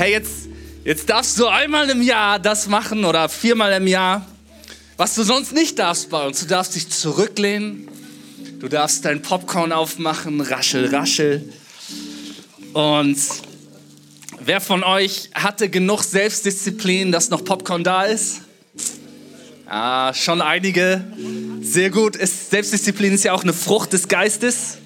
Hey, jetzt darfst du einmal im Jahr das machen oder 4-mal im Jahr, was du sonst nicht darfst bei uns. Du darfst dich zurücklehnen, du darfst dein Popcorn aufmachen, raschel, raschel. Und wer von euch hatte genug Selbstdisziplin, dass noch Popcorn da ist? Ah, schon einige. Sehr gut. Selbstdisziplin ist ja auch eine Frucht des Geistes.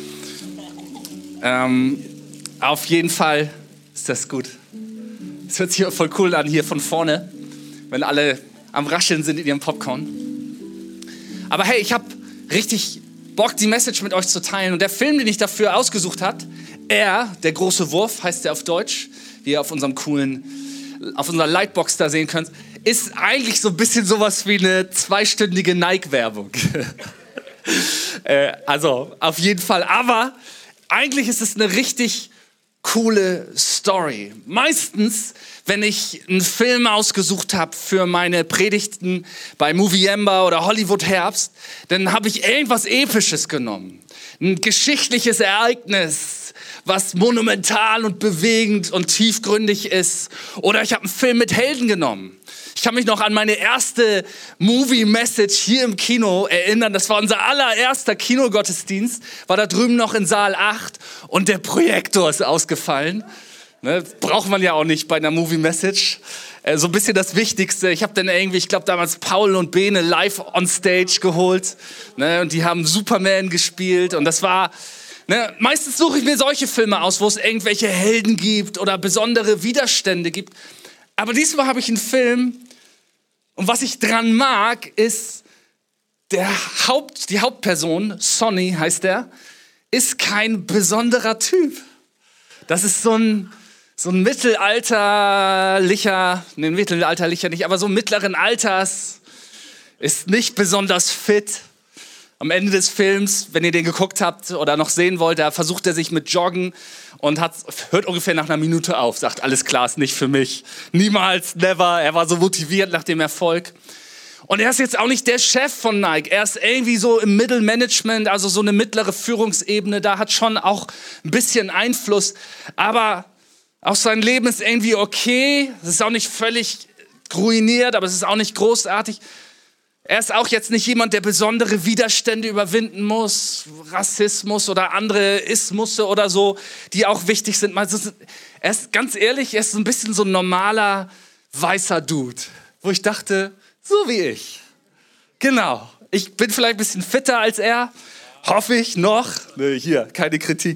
Auf jeden Fall ist das gut. Es hört sich voll cool an hier von vorne, wenn alle am Rascheln sind in ihrem Popcorn. Aber hey, ich habe richtig Bock, die Message mit euch zu teilen. Und der Film, den ich dafür ausgesucht habe, der große Wurf, heißt der auf Deutsch, wie ihr auf unserer Lightbox da sehen könnt, ist eigentlich so ein bisschen sowas wie eine 2-stündige Nike-Werbung. Also auf jeden Fall. Aber eigentlich ist es eine richtig coole Story. Meistens, wenn ich einen Film ausgesucht habe für meine Predigten bei Movieember oder Hollywood Herbst, dann habe ich irgendwas Episches genommen. Ein geschichtliches Ereignis, was monumental und bewegend und tiefgründig ist. Oder ich habe einen Film mit Helden genommen. Ich kann mich noch an meine erste Movie-Message hier im Kino erinnern. Das war unser allererster Kinogottesdienst. War da drüben noch in Saal 8 und der Projektor ist ausgefallen. Ne, braucht man ja auch nicht bei einer Movie-Message. So ein bisschen das Wichtigste. Ich habe dann irgendwie, ich glaube damals Paul und Bene live on stage geholt. Ne, und die haben Superman gespielt und das war... Ne, meistens suche ich mir solche Filme aus, wo es irgendwelche Helden gibt oder besondere Widerstände gibt. Aber diesmal habe ich einen Film und was ich dran mag, ist die Hauptperson, Sonny heißt der, ist kein besonderer Typ. Das ist so ein mittelalterlicher nicht, aber so mittleren Alters, ist nicht besonders fit. Am Ende des Films, wenn ihr den geguckt habt oder noch sehen wollt, da versucht er sich mit Joggen und hört ungefähr nach einer Minute auf, sagt, alles klar, ist nicht für mich. Niemals, never. Er war so motiviert nach dem Erfolg. Und er ist jetzt auch nicht der Chef von Nike. Er ist irgendwie so im Mittelmanagement, also so eine mittlere Führungsebene. Da hat schon auch ein bisschen Einfluss. Aber auch sein Leben ist irgendwie okay. Es ist auch nicht völlig ruiniert, aber es ist auch nicht großartig. Er ist auch jetzt nicht jemand, der besondere Widerstände überwinden muss, Rassismus oder andere Ismusse oder so, die auch wichtig sind. Er ist ganz ehrlich, er ist so ein bisschen so ein normaler, weißer Dude, wo ich dachte, so wie ich. Genau, ich bin vielleicht ein bisschen fitter als er, hoffe ich noch. Nee, hier, keine Kritik.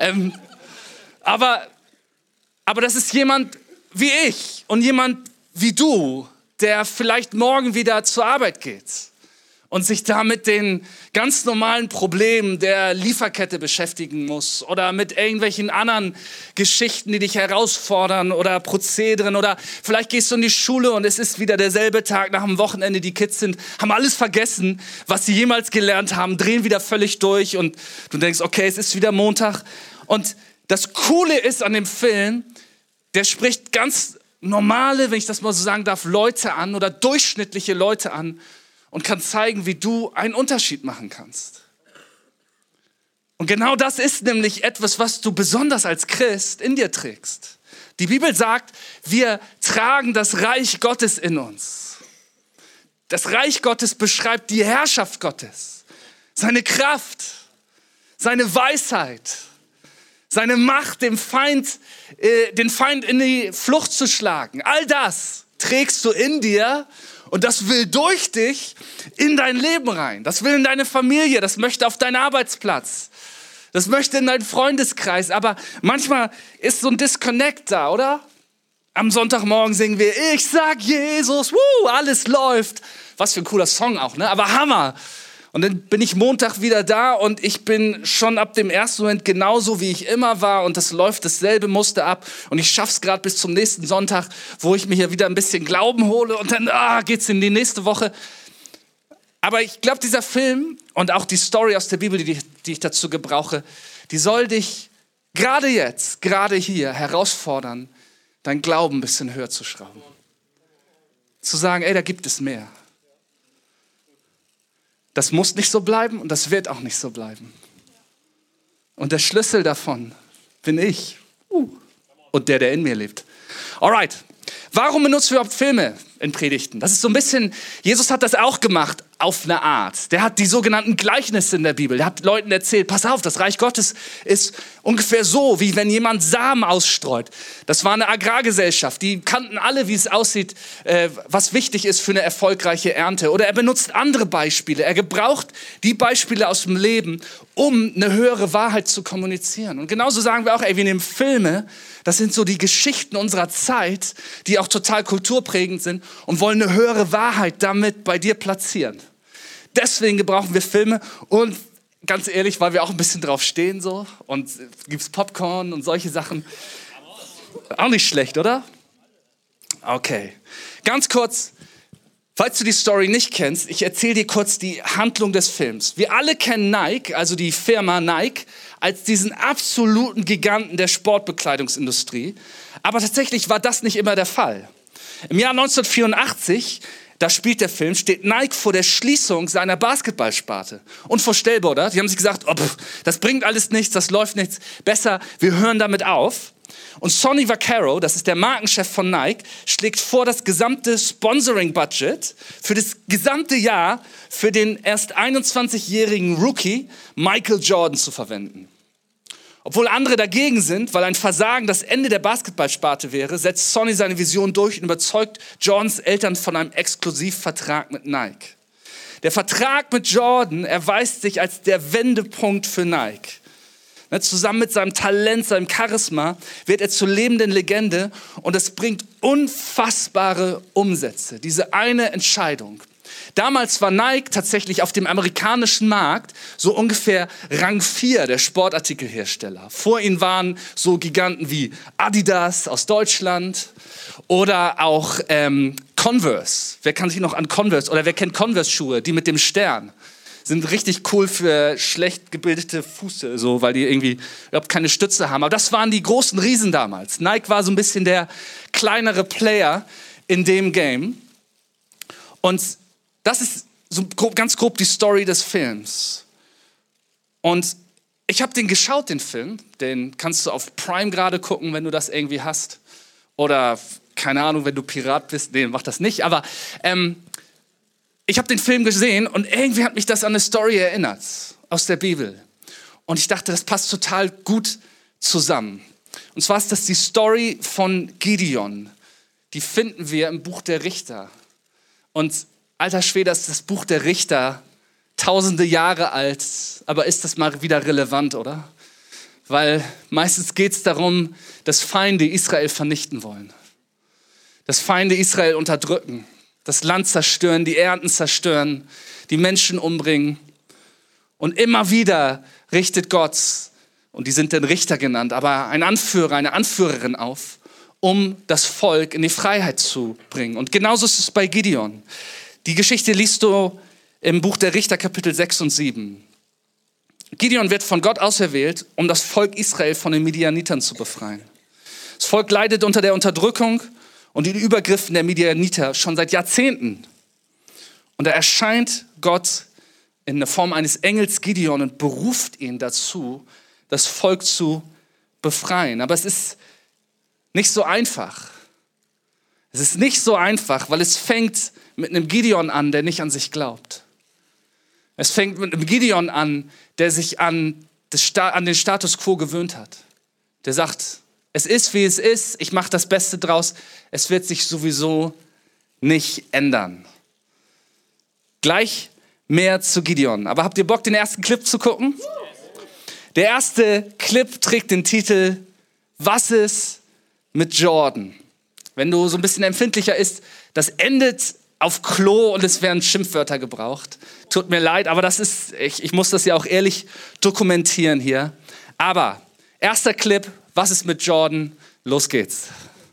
Aber das ist jemand wie ich und jemand wie du, der vielleicht morgen wieder zur Arbeit geht und sich da mit den ganz normalen Problemen der Lieferkette beschäftigen muss oder mit irgendwelchen anderen Geschichten, die dich herausfordern oder Prozederen oder vielleicht gehst du in die Schule und es ist wieder derselbe Tag nach dem Wochenende. Die Kids haben alles vergessen, was sie jemals gelernt haben, drehen wieder völlig durch und du denkst, okay, es ist wieder Montag. Und das Coole ist an dem Film, der spricht ganz normale, wenn ich das mal so sagen darf, Leute an oder durchschnittliche Leute an und kann zeigen, wie du einen Unterschied machen kannst. Und genau das ist nämlich etwas, was du besonders als Christ in dir trägst. Die Bibel sagt, wir tragen das Reich Gottes in uns. Das Reich Gottes beschreibt die Herrschaft Gottes, seine Kraft, seine Weisheit, seine Macht, den Feind in die Flucht zu schlagen. All das trägst du in dir und das will durch dich in dein Leben rein. Das will in deine Familie, das möchte auf deinen Arbeitsplatz, das möchte in deinen Freundeskreis. Aber manchmal ist so ein Disconnect da, oder? Am Sonntagmorgen singen wir, ich sag Jesus, alles läuft. Was für ein cooler Song auch, ne? Aber Hammer. Und dann bin ich Montag wieder da und ich bin schon ab dem ersten Moment genauso, wie ich immer war. Und das läuft dasselbe Muster ab. Und ich schaff's gerade bis zum nächsten Sonntag, wo ich mir hier wieder ein bisschen Glauben hole. Und dann geht's in die nächste Woche. Aber ich glaube, dieser Film und auch die Story aus der Bibel, die ich dazu gebrauche, die soll dich gerade jetzt, gerade hier herausfordern, dein Glauben ein bisschen höher zu schrauben. Zu sagen, da gibt es mehr. Das muss nicht so bleiben und das wird auch nicht so bleiben. Und der Schlüssel davon bin ich und der in mir lebt. Alright. Warum benutzen wir überhaupt Filme in Predigten? Das ist so ein bisschen, Jesus hat das auch gemacht auf eine Art. Der hat die sogenannten Gleichnisse in der Bibel. Der hat Leuten erzählt, pass auf, das Reich Gottes ist ungefähr so, wie wenn jemand Samen ausstreut. Das war eine Agrargesellschaft. Die kannten alle, wie es aussieht, was wichtig ist für eine erfolgreiche Ernte. Oder er benutzt andere Beispiele. Er gebraucht die Beispiele aus dem Leben, um eine höhere Wahrheit zu kommunizieren. Und genauso sagen wir auch, wir nehmen Filme, das sind so die Geschichten unserer Zeit, die auch total kulturprägend sind und wollen eine höhere Wahrheit damit bei dir platzieren. Deswegen gebrauchen wir Filme und ganz ehrlich, weil wir auch ein bisschen drauf stehen so und gibt's Popcorn und solche Sachen. Auch nicht schlecht, oder? Okay. Ganz kurz, falls du die Story nicht kennst, ich erzähle dir kurz die Handlung des Films. Wir alle kennen Nike, also die Firma Nike, als diesen absoluten Giganten der Sportbekleidungsindustrie. Aber tatsächlich war das nicht immer der Fall. Im Jahr 1984, da spielt der Film, steht Nike vor der Schließung seiner Basketballsparte. Unvorstellbar, oder? Die haben sich gesagt, das bringt alles nichts, das läuft nichts. Besser, wir hören damit auf. Und Sonny Vaccaro, das ist der Markenchef von Nike, schlägt vor, das gesamte Sponsoring-Budget für das gesamte Jahr für den erst 21-jährigen Rookie Michael Jordan zu verwenden. Obwohl andere dagegen sind, weil ein Versagen das Ende der Basketballsparte wäre, setzt Sonny seine Vision durch und überzeugt Jordans Eltern von einem Exklusivvertrag mit Nike. Der Vertrag mit Jordan erweist sich als der Wendepunkt für Nike. Zusammen mit seinem Talent, seinem Charisma wird er zur lebenden Legende und es bringt unfassbare Umsätze. Diese eine Entscheidung. Damals war Nike tatsächlich auf dem amerikanischen Markt so ungefähr Rang 4 der Sportartikelhersteller. Vor ihnen waren so Giganten wie Adidas aus Deutschland oder auch Converse. Wer kann sich noch an Converse oder wer kennt Converse-Schuhe, die mit dem Stern? Sind richtig cool für schlecht gebildete Füße, so, weil die irgendwie überhaupt keine Stütze haben. Aber das waren die großen Riesen damals. Nike war so ein bisschen der kleinere Player in dem Game. Und das ist so ganz grob die Story des Films. Und ich habe den geschaut, den Film. Den kannst du auf Prime gerade gucken, wenn du das irgendwie hast. Oder, keine Ahnung, wenn du Pirat bist. Nee, mach das nicht. Aber ich habe den Film gesehen und irgendwie hat mich das an eine Story erinnert aus der Bibel. Und ich dachte, das passt total gut zusammen. Und zwar ist das die Story von Gideon. Die finden wir im Buch der Richter. Und alter Schwede, ist das Buch der Richter tausende Jahre alt. Aber ist das mal wieder relevant, oder? Weil meistens geht es darum, dass Feinde Israel vernichten wollen. Dass Feinde Israel unterdrücken. Das Land zerstören, die Ernten zerstören, die Menschen umbringen. Und immer wieder richtet Gott, und die sind dann Richter genannt, aber ein Anführer, eine Anführerin auf, um das Volk in die Freiheit zu bringen. Und genauso ist es bei Gideon. Die Geschichte liest du im Buch der Richter, Kapitel 6 und 7. Gideon wird von Gott auserwählt, um das Volk Israel von den Midianitern zu befreien. Das Volk leidet unter der Unterdrückung und den Übergriffen der Midianiter schon seit Jahrzehnten. Und da erscheint Gott in der Form eines Engels Gideon und beruft ihn dazu, das Volk zu befreien. Aber es ist nicht so einfach. Es ist nicht so einfach, weil es fängt mit einem Gideon an, der nicht an sich glaubt. Es fängt mit einem Gideon an, der sich an den Status quo gewöhnt hat. Der sagt, es ist, wie es ist, ich mache das Beste draus, es wird sich sowieso nicht ändern. Gleich mehr zu Gideon. Aber habt ihr Bock, den ersten Clip zu gucken? Der erste Clip trägt den Titel Was ist mit Jordan? Wenn du so ein bisschen empfindlicher bist, das endet auf Klo und es werden Schimpfwörter gebraucht. Tut mir leid, aber das ist, ich muss das ja auch ehrlich dokumentieren hier. Aber erster Clip, was ist mit Jordan? Los geht's.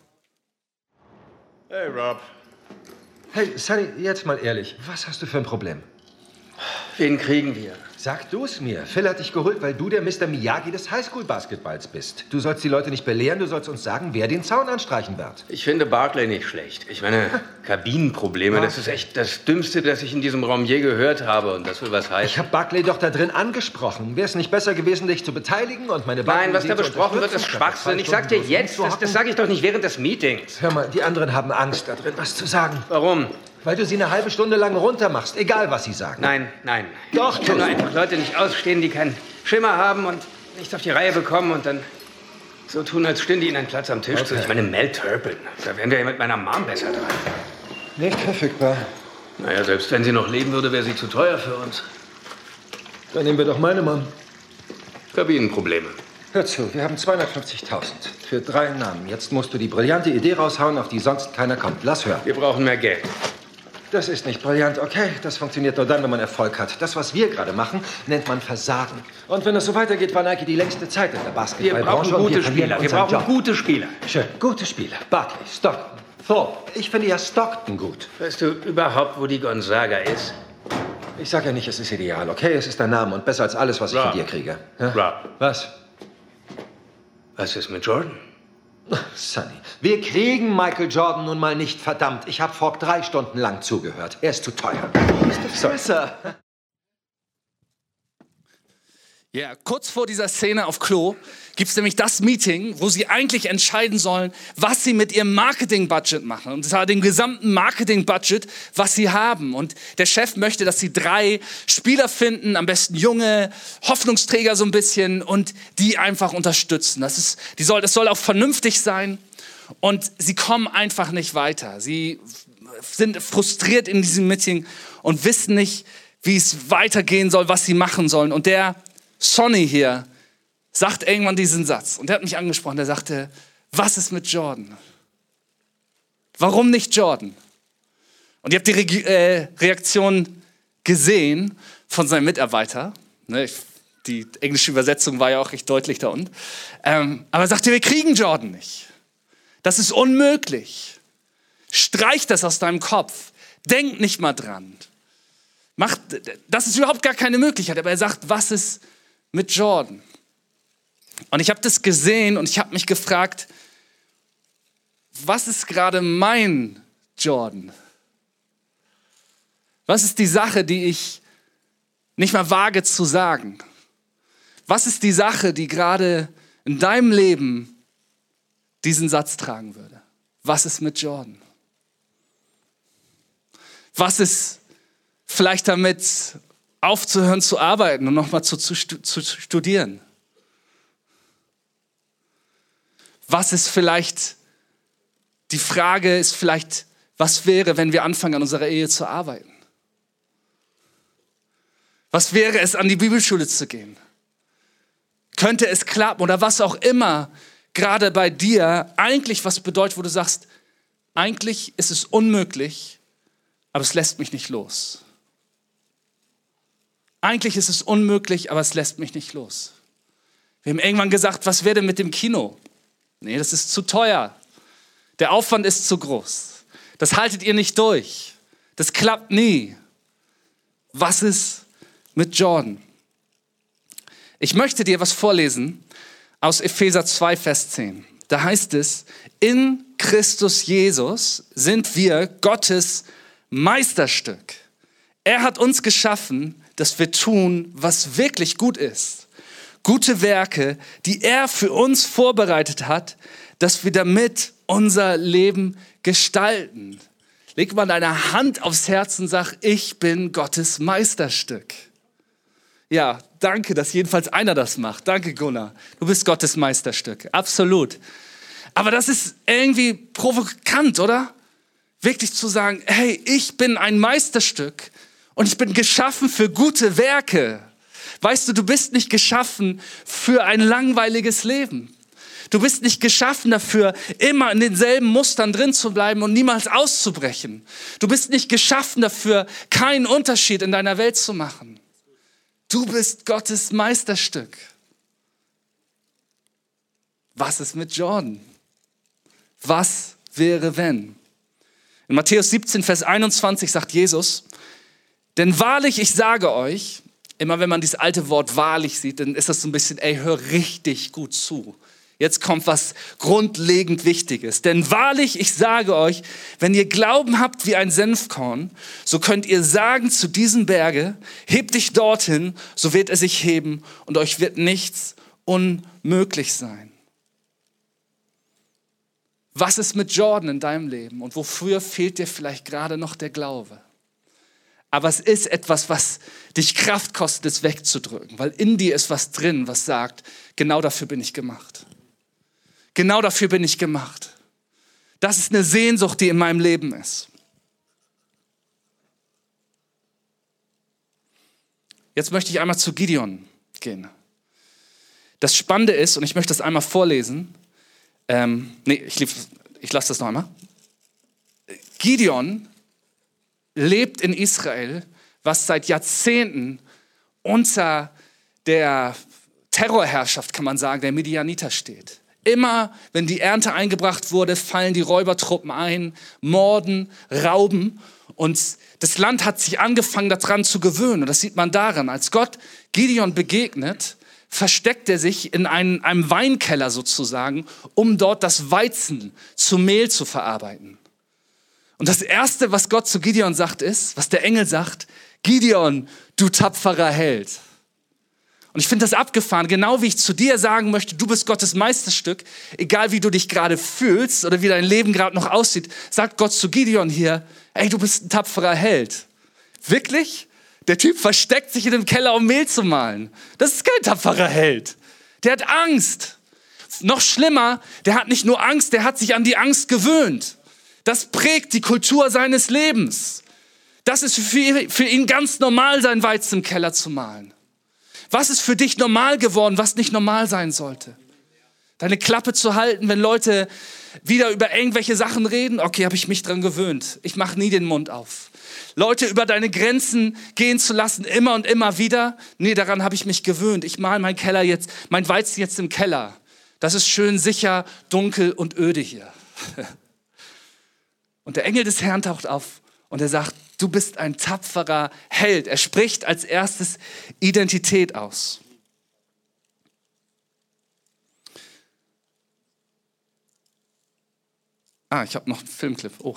Hey, Rob. Hey, Sonny, jetzt mal ehrlich, was hast du für ein Problem? Wen kriegen wir? Sag du es mir. Phil hat dich geholt, weil du der Mr. Miyagi des Highschool-Basketballs bist. Du sollst die Leute nicht belehren, du sollst uns sagen, wer den Zaun anstreichen wird. Ich finde Barkley nicht schlecht. Ich meine, Kabinenprobleme, das ist echt das Dümmste, das ich in diesem Raum je gehört habe. Und das will was heißen. Ich habe Barkley doch da drin angesprochen. Wäre es nicht besser gewesen, dich zu beteiligen und meine Nein, was da besprochen wird, ist Schwachsinn. Ich sag dir jetzt, das sage ich doch nicht während des Meetings. Hör mal, die anderen haben Angst, da drin was zu sagen. Warum? Weil du sie eine halbe Stunde lang runtermachst, egal was sie sagen. Nein. Doch, ich kann nur einfach Leute nicht ausstehen, die keinen Schimmer haben und nichts auf die Reihe bekommen und dann so tun, als stünde ihnen ein Platz am Tisch zu. Ich meine, Mel Turpin, da wären wir ja mit meiner Mom besser dran. Nicht verfügbar. Naja, selbst wenn sie noch leben würde, wäre sie zu teuer für uns. Dann nehmen wir doch meine Mom. Kabinenprobleme. Hör zu, wir haben 250.000 für 3 Namen. Jetzt musst du die brillante Idee raushauen, auf die sonst keiner kommt. Lass hören. Wir brauchen mehr Geld. Das ist nicht brillant, okay? Das funktioniert nur dann, wenn man Erfolg hat. Das, was wir gerade machen, nennt man Versagen. Und wenn es so weitergeht, war Nike die längste Zeit in der Basketballbranche. Wir brauchen gute Spieler. Wir brauchen gute Spieler. Schön, gute Spieler. Barkley, Stockton, Thorpe. Ich finde ja Stockton gut. Weißt du überhaupt, wo die Gonzaga ist? Ich sage ja nicht, es ist ideal, okay? Es ist dein Name und besser als alles, was ich von dir kriege. Ja? Rob. Was? Was ist mit Jordan? Sonny, wir kriegen Michael Jordan nun mal nicht, verdammt. Ich habe Falk 3 Stunden lang zugehört. Er ist zu teuer. Besser. Ja, kurz vor dieser Szene auf Klo gibt es nämlich das Meeting, wo sie eigentlich entscheiden sollen, was sie mit ihrem Marketing-Budget machen. Und zwar dem gesamten Marketing-Budget, was sie haben. Und der Chef möchte, dass sie 3 Spieler finden, am besten junge, Hoffnungsträger so ein bisschen und die einfach unterstützen. Das soll auch vernünftig sein. Und sie kommen einfach nicht weiter. Sie sind frustriert in diesem Meeting und wissen nicht, wie es weitergehen soll, was sie machen sollen. Und der Sonny hier sagt irgendwann diesen Satz. Und der hat mich angesprochen. Der sagte, was ist mit Jordan? Warum nicht Jordan? Und ihr habt die Reaktion gesehen von seinem Mitarbeiter. Die englische Übersetzung war ja auch recht deutlich da unten. Aber er sagte, wir kriegen Jordan nicht. Das ist unmöglich. Streich das aus deinem Kopf. Denk nicht mal dran. Das ist überhaupt gar keine Möglichkeit. Aber er sagt, was ist mit Jordan? Und ich habe das gesehen und ich habe mich gefragt, was ist gerade mein Jordan? Was ist die Sache, die ich nicht mal wage zu sagen? Was ist die Sache, die gerade in deinem Leben diesen Satz tragen würde? Was ist mit Jordan? Was ist vielleicht damit, aufzuhören zu arbeiten und nochmal zu studieren? Was ist vielleicht, die Frage ist vielleicht, was wäre, wenn wir anfangen, an unserer Ehe zu arbeiten? Was wäre es, an die Bibelschule zu gehen? Könnte es klappen oder was auch immer gerade bei dir eigentlich was bedeutet, wo du sagst, eigentlich ist es unmöglich, aber es lässt mich nicht los. Eigentlich ist es unmöglich, aber es lässt mich nicht los. Wir haben irgendwann gesagt, was wäre denn mit dem Kino? Nee, das ist zu teuer. Der Aufwand ist zu groß. Das haltet ihr nicht durch. Das klappt nie. Was ist mit Jordan? Ich möchte dir was vorlesen aus Epheser 2, Vers 10. Da heißt es, in Christus Jesus sind wir Gottes Meisterstück. Er hat uns geschaffen, dass wir tun, was wirklich gut ist. Gute Werke, die er für uns vorbereitet hat, dass wir damit unser Leben gestalten. Leg mal deine Hand aufs Herz und sag, ich bin Gottes Meisterstück. Ja, danke, dass jedenfalls einer das macht. Danke, Gunnar. Du bist Gottes Meisterstück. Absolut. Aber das ist irgendwie provokant, oder? Wirklich zu sagen, hey, ich bin ein Meisterstück und ich bin geschaffen für gute Werke. Weißt du, du bist nicht geschaffen für ein langweiliges Leben. Du bist nicht geschaffen dafür, immer in denselben Mustern drin zu bleiben und niemals auszubrechen. Du bist nicht geschaffen dafür, keinen Unterschied in deiner Welt zu machen. Du bist Gottes Meisterstück. Was ist mit Jordan? Was wäre, wenn? In Matthäus 17, Vers 21 sagt Jesus, denn wahrlich, ich sage euch, Immer wenn man dieses alte Wort wahrlich sieht, dann ist das so ein bisschen, ey, hör richtig gut zu. Jetzt kommt was grundlegend Wichtiges. Denn wahrlich, ich sage euch, wenn ihr Glauben habt wie ein Senfkorn, so könnt ihr sagen zu diesem Berge, hebt dich dorthin, so wird er sich heben und euch wird nichts unmöglich sein. Was ist mit Jordan in deinem Leben und wofür fehlt dir vielleicht gerade noch der Glaube? Aber es ist etwas, was dich Kraft kostet, es wegzudrücken, weil in dir ist was drin, was sagt, genau dafür bin ich gemacht. Genau dafür bin ich gemacht. Das ist eine Sehnsucht, die in meinem Leben ist. Jetzt möchte ich einmal zu Gideon gehen. Das Spannende ist, und ich möchte das einmal vorlesen. Ich lasse das noch einmal. Gideon lebt in Israel, was seit Jahrzehnten unter der Terrorherrschaft, kann man sagen, der Midianiter steht. Immer, wenn die Ernte eingebracht wurde, fallen die Räubertruppen ein, morden, rauben. Und das Land hat sich angefangen, daran zu gewöhnen. Und das sieht man daran, als Gott Gideon begegnet, versteckt er sich in einem Weinkeller sozusagen, um dort das Weizen zu Mehl zu verarbeiten. Und das Erste, was Gott zu Gideon sagt, ist, was der Engel sagt, Gideon, du tapferer Held. Und ich finde das abgefahren, genau wie ich zu dir sagen möchte, du bist Gottes Meisterstück, egal wie du dich gerade fühlst oder wie dein Leben gerade noch aussieht, sagt Gott zu Gideon hier, ey, du bist ein tapferer Held. Wirklich? Der Typ versteckt sich in dem Keller, um Mehl zu mahlen. Das ist kein tapferer Held. Der hat Angst. Noch schlimmer, der hat nicht nur Angst, der hat sich an die Angst gewöhnt. Das prägt die Kultur seines Lebens. Das ist für ihn ganz normal, sein Weizen im Keller zu mahlen. Was ist für dich normal geworden, was nicht normal sein sollte? Deine Klappe zu halten, wenn Leute wieder über irgendwelche Sachen reden? Okay, habe ich mich dran gewöhnt. Ich mache nie den Mund auf. Leute über deine Grenzen gehen zu lassen, immer und immer wieder? Nee, daran habe ich mich gewöhnt. Ich mahle mein Weizen jetzt im Keller. Das ist schön sicher, dunkel und öde hier. Und der Engel des Herrn taucht auf und er sagt, du bist ein tapferer Held. Er spricht als erstes Identität aus. Ich habe noch einen Filmclip. Oh.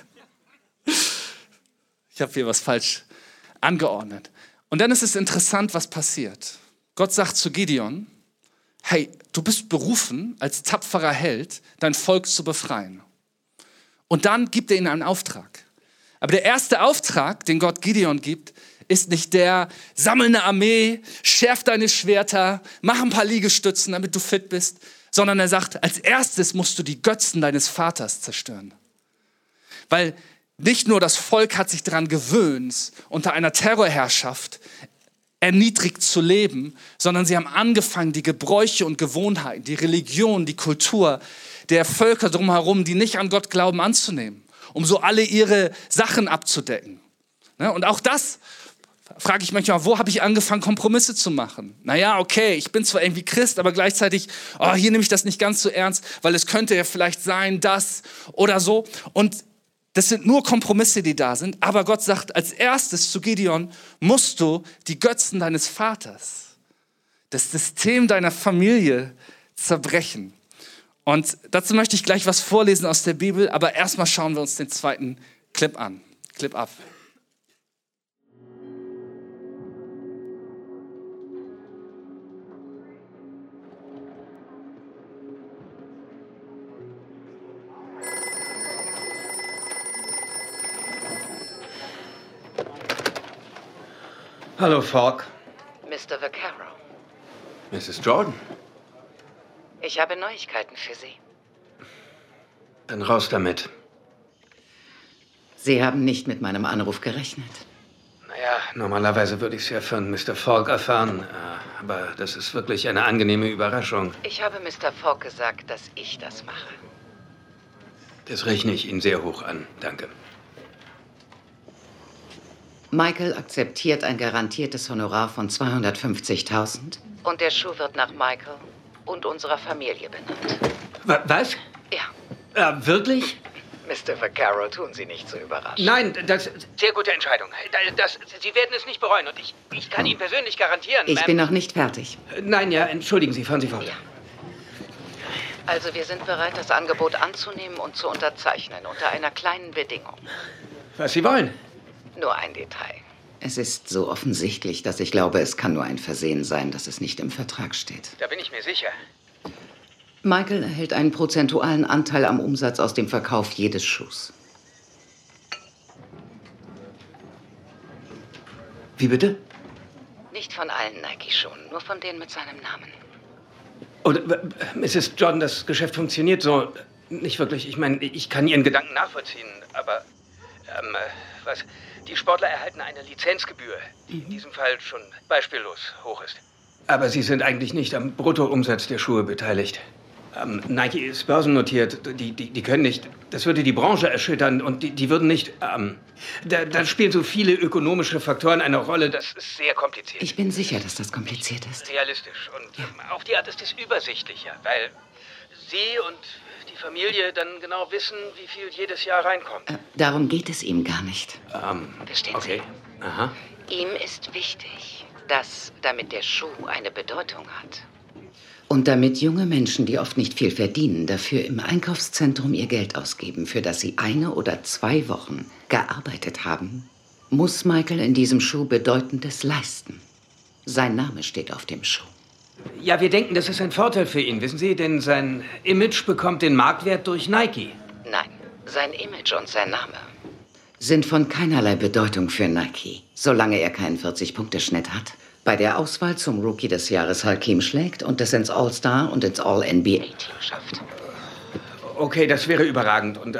Ich habe hier was falsch angeordnet. Und dann ist es interessant, was passiert. Gott sagt zu Gideon, hey, du bist berufen, als tapferer Held dein Volk zu befreien. Und dann gibt er ihnen einen Auftrag. Aber der erste Auftrag, den Gott Gideon gibt, ist nicht der, sammel eine Armee, schärf deine Schwerter, mach ein paar Liegestützen, damit du fit bist, sondern er sagt, als erstes musst du die Götzen deines Vaters zerstören. Weil nicht nur das Volk hat sich daran gewöhnt, unter einer Terrorherrschaft erniedrigt zu leben, sondern sie haben angefangen, die Gebräuche und Gewohnheiten, die Religion, die Kultur der Völker drumherum, die nicht an Gott glauben, anzunehmen, um so alle ihre Sachen abzudecken. Und auch das frage ich manchmal, wo habe ich angefangen, Kompromisse zu machen? Naja, okay, ich bin zwar irgendwie Christ, aber gleichzeitig, hier nehme ich das nicht ganz so ernst, weil es könnte ja vielleicht sein, das oder so. Und das sind nur Kompromisse, die da sind. Aber Gott sagt als erstes zu Gideon, musst du die Götzen deines Vaters, das System deiner Familie zerbrechen. Und dazu möchte ich gleich was vorlesen aus der Bibel, aber erstmal schauen wir uns den zweiten Clip an. Clip ab. Hallo, Falk. Mr. Vaccaro. Mrs. Jordan. Ich habe Neuigkeiten für Sie. Dann raus damit. Sie haben nicht mit meinem Anruf gerechnet. Naja, normalerweise würde ich es ja von Mr. Falk erfahren. Aber das ist wirklich eine angenehme Überraschung. Ich habe Mr. Falk gesagt, dass ich das mache. Das rechne ich Ihnen sehr hoch an. Danke. Michael akzeptiert ein garantiertes Honorar von 250.000. Und der Schuh wird nach Michael und unserer Familie benannt. Was? Ja. Wirklich? Mr. Vaccaro, tun Sie nicht so überrascht. Nein, das ist sehr gute Entscheidung. Sie werden es nicht bereuen und ich kann Ihnen persönlich garantieren. Ich bin noch nicht fertig. Nein, ja, entschuldigen Sie, fahren Sie fort. Ja. Also wir sind bereit, das Angebot anzunehmen und zu unterzeichnen, unter einer kleinen Bedingung. Was Sie wollen. Nur ein Detail. Es ist so offensichtlich, dass ich glaube, es kann nur ein Versehen sein, dass es nicht im Vertrag steht. Da bin ich mir sicher. Michael erhält einen prozentualen Anteil am Umsatz aus dem Verkauf jedes Schuhs. Wie bitte? Nicht von allen Nike-Schuhen, nur von denen mit seinem Namen. Oder, Mrs. Jordan, das Geschäft funktioniert so nicht wirklich. Ich meine, ich kann Ihren Gedanken nachvollziehen, aber was? Die Sportler erhalten eine Lizenzgebühr, die in diesem Fall schon beispiellos hoch ist. Aber Sie sind eigentlich nicht am Bruttoumsatz der Schuhe beteiligt. Nike ist börsennotiert, die können nicht. Das würde die Branche erschüttern und die würden nicht. Da spielen so viele ökonomische Faktoren eine Rolle, das ist sehr kompliziert. Ich bin sicher, dass das kompliziert ist. Realistisch und auf die Art ist es übersichtlicher, weil Sie und die Familie dann genau wissen, wie viel jedes Jahr reinkommt. Darum geht es ihm gar nicht. Verstehen okay. Sie? Aha. Ihm ist wichtig, dass damit der Schuh eine Bedeutung hat. Und damit junge Menschen, die oft nicht viel verdienen, dafür im Einkaufszentrum ihr Geld ausgeben, für das sie 1 oder 2 Wochen gearbeitet haben, muss Michael in diesem Schuh Bedeutendes leisten. Sein Name steht auf dem Schuh. Ja, wir denken, das ist ein Vorteil für ihn, wissen Sie, denn sein Image bekommt den Marktwert durch Nike. Nein, sein Image und sein Name sind von keinerlei Bedeutung für Nike, solange er keinen 40-Punkte-Schnitt hat, bei der Auswahl zum Rookie des Jahres Hakeem schlägt und es ins All-Star und ins All-NBA-Team schafft. Okay, das wäre überragend und,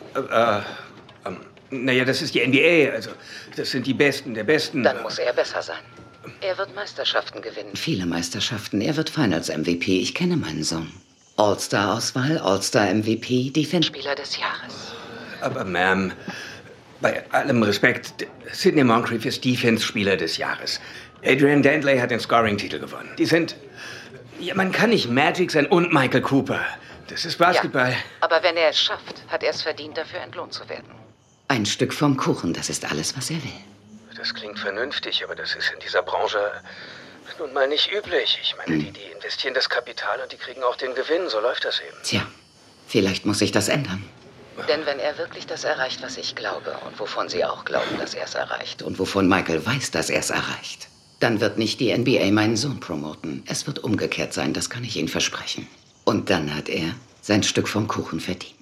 naja, das ist die NBA, also, das sind die Besten der Besten. Dann muss er besser sein. Er wird Meisterschaften gewinnen. Viele Meisterschaften. Er wird Finals-MVP. Ich kenne meinen Sohn. All-Star-Auswahl, All-Star-MVP, Defense-Spieler des Jahres. Aber, Ma'am, bei allem Respekt, Sidney Moncrief ist Defense-Spieler des Jahres. Adrian Dantley hat den Scoring-Titel gewonnen. Die sind... Ja, man kann nicht Magic sein und Michael Cooper. Das ist Basketball. Ja, aber wenn er es schafft, hat er es verdient, dafür entlohnt zu werden. Ein Stück vom Kuchen, das ist alles, was er will. Das klingt vernünftig, aber das ist in dieser Branche nun mal nicht üblich. Ich meine, die investieren das Kapital und die kriegen auch den Gewinn. So läuft das eben. Tja, vielleicht muss sich das ändern. Denn wenn er wirklich das erreicht, was ich glaube und wovon Sie auch glauben, dass er es erreicht und wovon Michael weiß, dass er es erreicht, dann wird nicht die NBA meinen Sohn promoten. Es wird umgekehrt sein, das kann ich Ihnen versprechen. Und dann hat er sein Stück vom Kuchen verdient.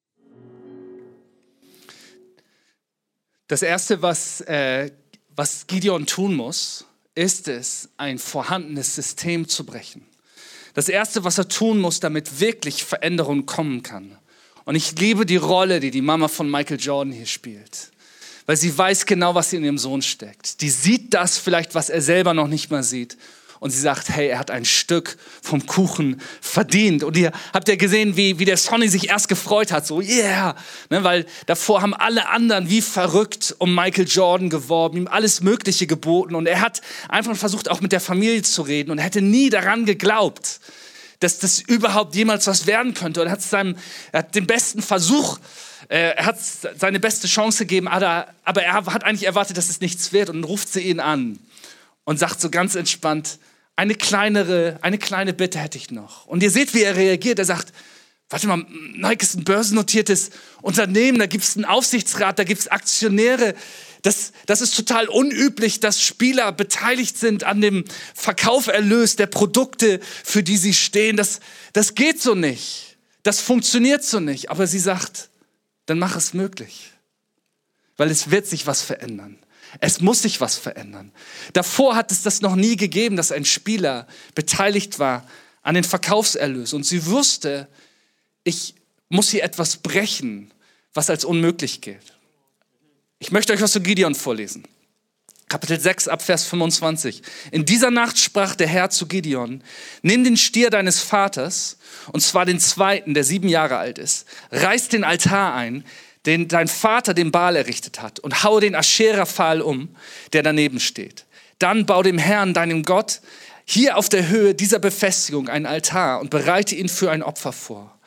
Das Erste, was Gideon tun muss, ist es, ein vorhandenes System zu brechen. Das Erste, was er tun muss, damit wirklich Veränderung kommen kann. Und ich liebe die Rolle, die die Mama von Michael Jordan hier spielt. Weil sie weiß genau, was in ihrem Sohn steckt. Die sieht das vielleicht, was er selber noch nicht mal sieht. Und sie sagt, hey, er hat ein Stück vom Kuchen verdient. Und ihr habt ja gesehen, wie der Sonny sich erst gefreut hat. So, yeah. Ne, weil davor haben alle anderen wie verrückt um Michael Jordan geworben, ihm alles Mögliche geboten. Und er hat einfach versucht, auch mit der Familie zu reden. Und er hätte nie daran geglaubt, dass das überhaupt jemals was werden könnte. Und er hat den besten Versuch, er hat seine beste Chance gegeben, aber er hat eigentlich erwartet, dass es nichts wird. Und dann ruft sie ihn an und sagt so ganz entspannt, eine kleine Bitte hätte ich noch. Und ihr seht, wie er reagiert. Er sagt, warte mal, Nike ist ein börsennotiertes Unternehmen, da gibt es einen Aufsichtsrat, da gibt es Aktionäre. Das ist total unüblich, dass Spieler beteiligt sind an dem Verkauferlös der Produkte, für die sie stehen. Das geht so nicht. Das funktioniert so nicht. Aber sie sagt, dann mach es möglich. Weil es wird sich was verändern. Es muss sich was verändern. Davor hat es das noch nie gegeben, dass ein Spieler beteiligt war an den Verkaufserlös. Und sie wusste, ich muss hier etwas brechen, was als unmöglich gilt. Ich möchte euch was zu Gideon vorlesen. Kapitel 6, Abvers 25. In dieser Nacht sprach der Herr zu Gideon, nimm den Stier deines Vaters, und zwar den zweiten, der 7 Jahre alt ist, reiß den Altar ein, den dein Vater dem Baal errichtet hat, und haue den Aschera-Pfahl um, der daneben steht. Dann bau dem Herrn, deinem Gott, hier auf der Höhe dieser Befestigung einen Altar und bereite ihn für ein Opfer vor.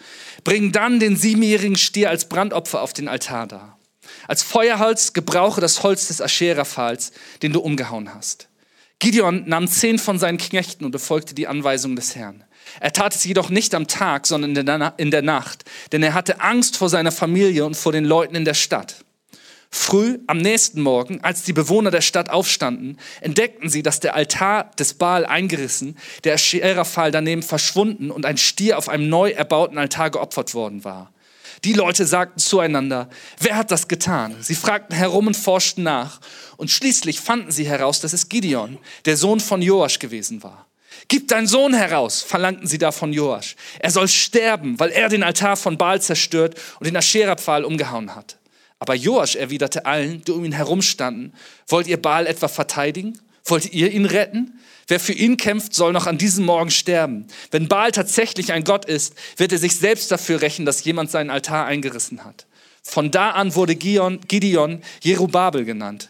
Bring dann den 7-jährigen Stier als Brandopfer auf den Altar dar. Als Feuerholz gebrauche das Holz des Aschera-Pfahls, den du umgehauen hast. Gideon nahm 10 von seinen Knechten und befolgte die Anweisung des Herrn. Er tat es jedoch nicht am Tag, sondern in der Nacht, denn er hatte Angst vor seiner Familie und vor den Leuten in der Stadt. Früh am nächsten Morgen, als die Bewohner der Stadt aufstanden, entdeckten sie, dass der Altar des Baal eingerissen, der Aschera-Pfahl daneben verschwunden und ein Stier auf einem neu erbauten Altar geopfert worden war. Die Leute sagten zueinander, wer hat das getan? Sie fragten herum und forschten nach und schließlich fanden sie heraus, dass es Gideon, der Sohn von Joasch gewesen war. Gib deinen Sohn heraus, verlangten sie da von Joasch. Er soll sterben, weil er den Altar von Baal zerstört und den Aschera-Pfahl umgehauen hat. Aber Joasch erwiderte allen, die um ihn herumstanden, wollt ihr Baal etwa verteidigen? Wollt ihr ihn retten? Wer für ihn kämpft, soll noch an diesem Morgen sterben. Wenn Baal tatsächlich ein Gott ist, wird er sich selbst dafür rächen, dass jemand seinen Altar eingerissen hat. Von da an wurde Gideon Jerubabel genannt.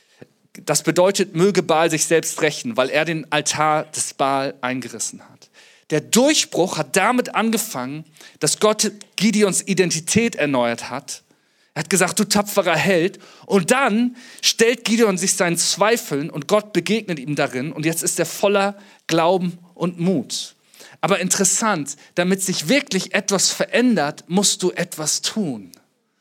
Das bedeutet, möge Baal sich selbst rächen, weil er den Altar des Baal eingerissen hat. Der Durchbruch hat damit angefangen, dass Gott Gideons Identität erneuert hat. Er hat gesagt, du tapferer Held. Und dann stellt Gideon sich seinen Zweifeln und Gott begegnet ihm darin. Und jetzt ist er voller Glauben und Mut. Aber interessant, damit sich wirklich etwas verändert, musst du etwas tun.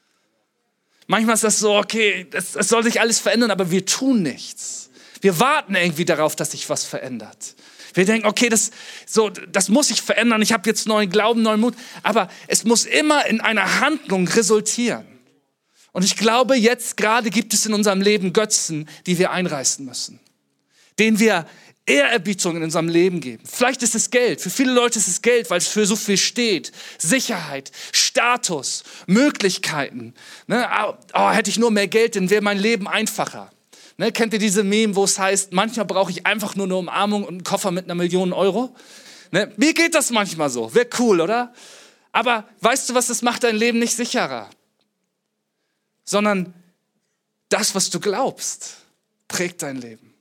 Manchmal ist das so, okay, es soll sich alles verändern, aber wir tun nichts. Wir warten irgendwie darauf, dass sich was verändert. Wir denken, okay, das muss sich verändern. Ich habe jetzt neuen Glauben, neuen Mut. Aber es muss immer in einer Handlung resultieren. Und ich glaube, jetzt gerade gibt es in unserem Leben Götzen, die wir einreißen müssen. Denen wir Ehrerbietung in unserem Leben geben. Vielleicht ist es Geld. Für viele Leute ist es Geld, weil es für so viel steht. Sicherheit, Status, Möglichkeiten. Ne? Oh, hätte ich nur mehr Geld, dann wäre mein Leben einfacher. Ne? Kennt ihr diese Meme, wo es heißt, manchmal brauche ich einfach nur eine Umarmung und einen Koffer mit 1 Million Euro? Ne? Mir geht das manchmal so. Wäre cool, oder? Aber weißt du was, das macht dein Leben nicht sicherer. Sondern das, was du glaubst, prägt dein Leben.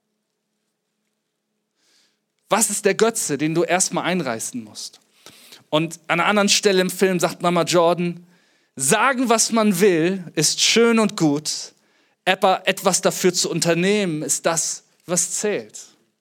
Was ist der Götze, den du erstmal einreißen musst? Und an einer anderen Stelle im Film sagt Mama Jordan, sagen, was man will, ist schön und gut, aber etwas dafür zu unternehmen, ist das, was zählt.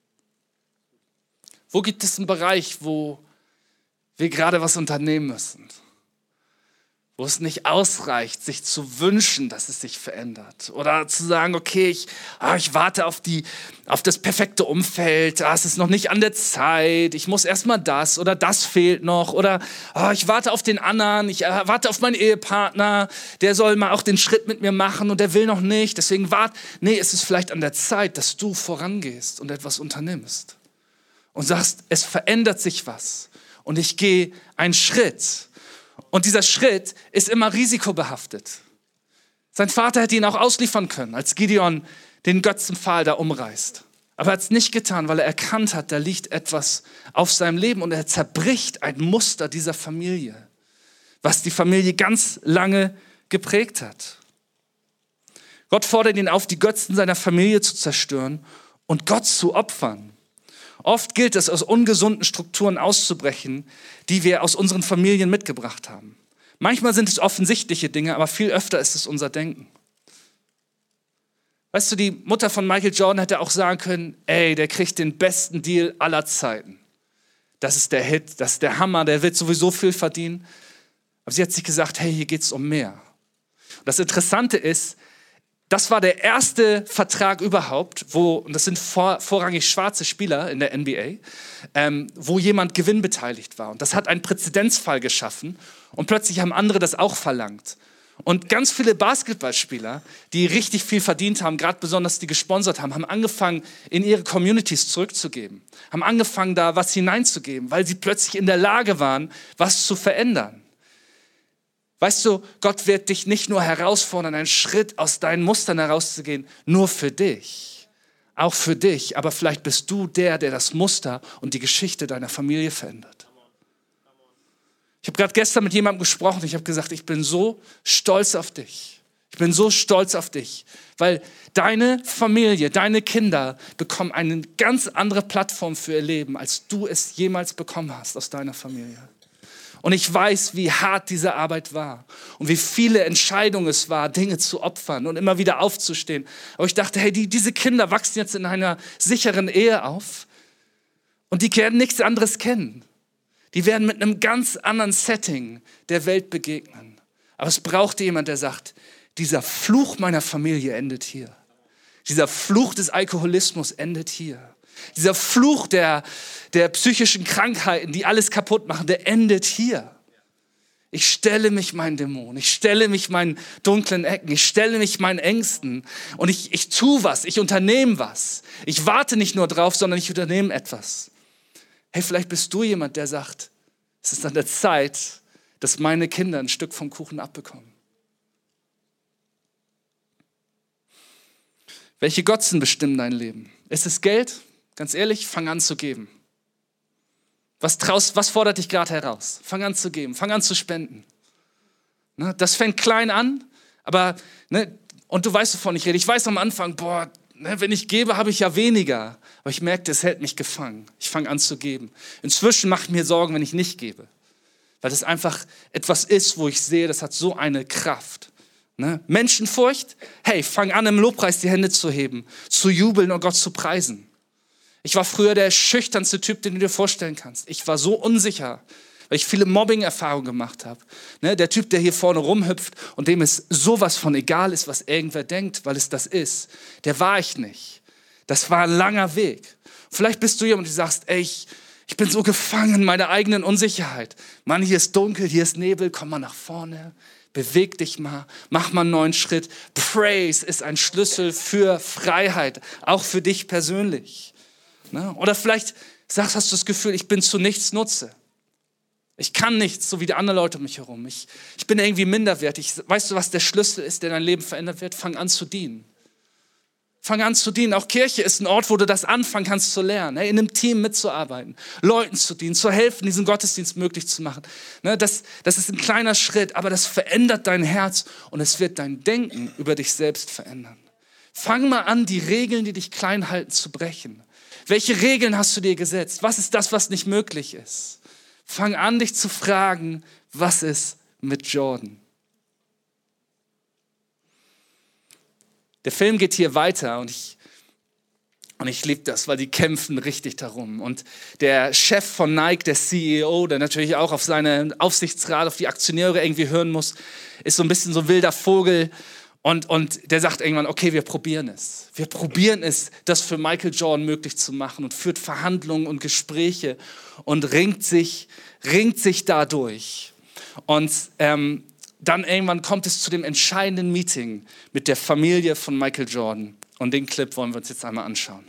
Wo gibt es einen Bereich, wo wir gerade was unternehmen müssen? Wo es nicht ausreicht, sich zu wünschen, dass es sich verändert. Oder zu sagen, okay, ich warte auf das perfekte Umfeld, es ist noch nicht an der Zeit, ich muss erstmal das oder das fehlt noch. Oder ich warte auf den anderen, ich warte auf meinen Ehepartner, der soll mal auch den Schritt mit mir machen und der will noch nicht. Deswegen nee, es ist vielleicht an der Zeit, dass du vorangehst und etwas unternimmst. Und sagst, es verändert sich was und ich gehe einen Schritt. Und dieser Schritt ist immer risikobehaftet. Sein Vater hätte ihn auch ausliefern können, als Gideon den Götzenpfahl da umreißt. Aber er hat es nicht getan, weil er erkannt hat, da liegt etwas auf seinem Leben und er zerbricht ein Muster dieser Familie, was die Familie ganz lange geprägt hat. Gott fordert ihn auf, die Götzen seiner Familie zu zerstören und Gott zu opfern. Oft gilt es, aus ungesunden Strukturen auszubrechen, die wir aus unseren Familien mitgebracht haben. Manchmal sind es offensichtliche Dinge, aber viel öfter ist es unser Denken. Weißt du, die Mutter von Michael Jordan hätte auch sagen können, der kriegt den besten Deal aller Zeiten. Das ist der Hit, das ist der Hammer, der wird sowieso viel verdienen. Aber sie hat sich gesagt, hier geht es um mehr. Und das Interessante ist, das war der erste Vertrag überhaupt, und das sind vorrangig schwarze Spieler in der NBA, wo jemand gewinnbeteiligt war. Und das hat einen Präzedenzfall geschaffen und plötzlich haben andere das auch verlangt. Und ganz viele Basketballspieler, die richtig viel verdient haben, gerade besonders die gesponsert haben, haben angefangen, in ihre Communities zurückzugeben, haben angefangen, da was hineinzugeben, weil sie plötzlich in der Lage waren, was zu verändern. Weißt du, Gott wird dich nicht nur herausfordern, einen Schritt aus deinen Mustern herauszugehen, nur für dich, auch für dich, aber vielleicht bist du der das Muster und die Geschichte deiner Familie verändert. Ich habe gerade gestern mit jemandem gesprochen, ich habe gesagt, ich bin so stolz auf dich. Ich bin so stolz auf dich, weil deine Familie, deine Kinder bekommen eine ganz andere Plattform für ihr Leben, als du es jemals bekommen hast aus deiner Familie. Und ich weiß, wie hart diese Arbeit war und wie viele Entscheidungen es war, Dinge zu opfern und immer wieder aufzustehen. Aber ich dachte, hey, diese Kinder wachsen jetzt in einer sicheren Ehe auf und die werden nichts anderes kennen. Die werden mit einem ganz anderen Setting der Welt begegnen. Aber es brauchte jemand, der sagt, dieser Fluch meiner Familie endet hier. Dieser Fluch des Alkoholismus endet hier. Dieser Fluch der psychischen Krankheiten, die alles kaputt machen, der endet hier. Ich stelle mich meinen Dämonen, ich stelle mich meinen dunklen Ecken, ich stelle mich meinen Ängsten und ich tue was, ich unternehme was. Ich warte nicht nur drauf, sondern ich unternehme etwas. Hey, vielleicht bist du jemand, der sagt, es ist an der Zeit, dass meine Kinder ein Stück vom Kuchen abbekommen. Welche Götzen bestimmen dein Leben? Ist es Geld? Ganz ehrlich, fang an zu geben. Was fordert dich gerade heraus? Fang an zu geben, fang an zu spenden. Ne, das fängt klein an, aber, ne, und du weißt, wovon ich rede. Ich weiß am Anfang, wenn ich gebe, habe ich ja weniger. Aber ich merke, es hält mich gefangen. Ich fange an zu geben. Inzwischen mache ich mir Sorgen, wenn ich nicht gebe. Weil das einfach etwas ist, wo ich sehe, das hat so eine Kraft. Ne? Menschenfurcht, hey, fang an im Lobpreis die Hände zu heben, zu jubeln und Gott zu preisen. Ich war früher der schüchternste Typ, den du dir vorstellen kannst. Ich war so unsicher, weil ich viele Mobbing-Erfahrungen gemacht habe. Ne, der Typ, der hier vorne rumhüpft und dem es sowas von egal ist, was irgendwer denkt, weil es das ist, der war ich nicht. Das war ein langer Weg. Vielleicht bist du jemand, der sagst, ey, ich bin so gefangen in meiner eigenen Unsicherheit. Mann, hier ist dunkel, hier ist Nebel, komm mal nach vorne. Beweg dich mal, mach mal einen neuen Schritt. Praise ist ein Schlüssel für Freiheit, auch für dich persönlich. Oder vielleicht hast du das Gefühl, ich bin zu nichts Nutze. Ich kann nichts, so wie die anderen Leute um mich herum. Ich bin irgendwie minderwertig. Weißt du, was der Schlüssel ist, der dein Leben verändert wird? Fang an zu dienen. Fang an zu dienen. Auch Kirche ist ein Ort, wo du das anfangen kannst zu lernen. In einem Team mitzuarbeiten, Leuten zu dienen, zu helfen, diesen Gottesdienst möglich zu machen. Das ist ein kleiner Schritt, aber das verändert dein Herz und es wird dein Denken über dich selbst verändern. Fang mal an, die Regeln, die dich klein halten, zu brechen. Welche Regeln hast du dir gesetzt? Was ist das, was nicht möglich ist? Fang an, dich zu fragen, was ist mit Jordan? Der Film geht hier weiter und ich liebe das, weil die kämpfen richtig darum. Und der Chef von Nike, der CEO, der natürlich auch auf seinen Aufsichtsrat, auf die Aktionäre irgendwie hören muss, ist so ein bisschen so ein wilder Vogel. Und der sagt irgendwann, okay, wir probieren es. Wir probieren es, das für Michael Jordan möglich zu machen und führt Verhandlungen und Gespräche und ringt sich dadurch. Und dann irgendwann kommt es zu dem entscheidenden Meeting mit der Familie von Michael Jordan. Und den Clip wollen wir uns jetzt einmal anschauen.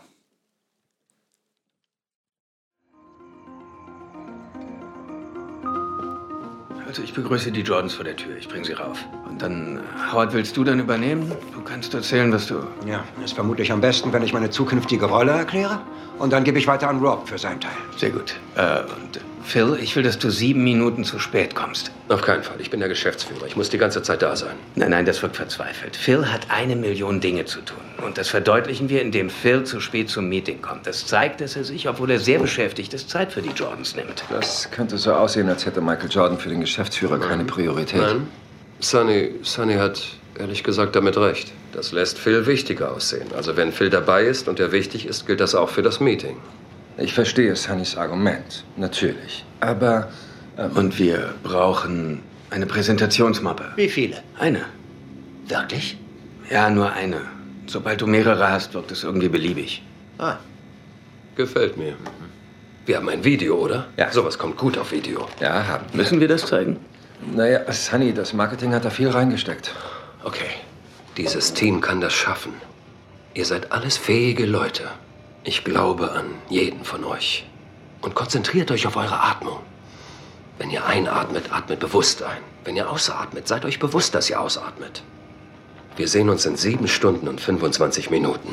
Also ich begrüße die Jordans vor der Tür. Ich bringe sie rauf. Und dann, Howard, willst du dann übernehmen? Du kannst erzählen, was du... Ja, ist vermutlich am besten, wenn ich meine zukünftige Rolle erkläre. Und dann gebe ich weiter an Rob für seinen Teil. Sehr gut. Und Phil, ich will, dass du 7 Minuten zu spät kommst. Auf keinen Fall. Ich bin der Geschäftsführer. Ich muss die ganze Zeit da sein. Nein, das wirkt verzweifelt. Phil hat 1 Million Dinge zu tun. Und das verdeutlichen wir, indem Phil zu spät zum Meeting kommt. Das zeigt, dass er sich, obwohl er sehr beschäftigt ist, Zeit für die Jordans nimmt. Das könnte so aussehen, als hätte Michael Jordan für den Geschäftsführer keine Priorität. Nein. Sonny hat ehrlich gesagt damit recht. Das lässt Phil wichtiger aussehen. Also wenn Phil dabei ist und er wichtig ist, gilt das auch für das Meeting. Ich verstehe Sonnys Argument, natürlich. Aber... Und wir brauchen eine Präsentationsmappe. Wie viele? Eine. Wirklich? Ja, nur eine. Sobald du mehrere hast, wirkt es irgendwie beliebig. Ah. Gefällt mir. Wir haben ein Video, oder? Ja. Sowas kommt gut auf Video. Ja, haben wir. Müssen wir das zeigen? Naja, Sonny, das Marketing hat da viel reingesteckt. Okay. Dieses Team kann das schaffen. Ihr seid alles fähige Leute. Ich glaube an jeden von euch. Und konzentriert euch auf eure Atmung. Wenn ihr einatmet, atmet bewusst ein. Wenn ihr ausatmet, seid euch bewusst, dass ihr ausatmet. Wir sehen uns in 7 Stunden und 25 Minuten.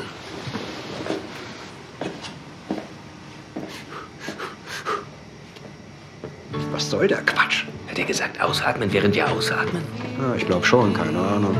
Was soll der Quatsch? Hat er gesagt, ausatmen, während wir ausatmen? Ja, ich glaube schon, keine Ahnung.